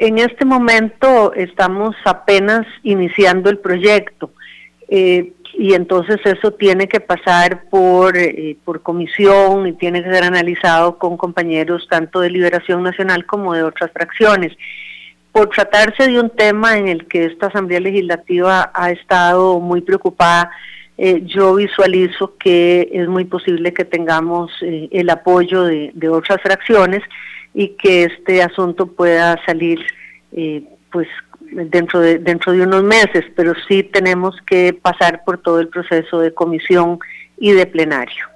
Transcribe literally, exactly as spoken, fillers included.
en este momento estamos apenas iniciando el proyecto eh, y entonces eso tiene que pasar por, eh, por comisión y tiene que ser analizado con compañeros tanto de Liberación Nacional como de otras fracciones. Por tratarse de un tema en el que esta Asamblea Legislativa ha estado muy preocupada, eh, yo visualizo que es muy posible que tengamos eh, el apoyo de, de otras fracciones y que este asunto pueda salir eh, pues dentro de dentro de unos meses, pero sí tenemos que pasar por todo el proceso de comisión y de plenario.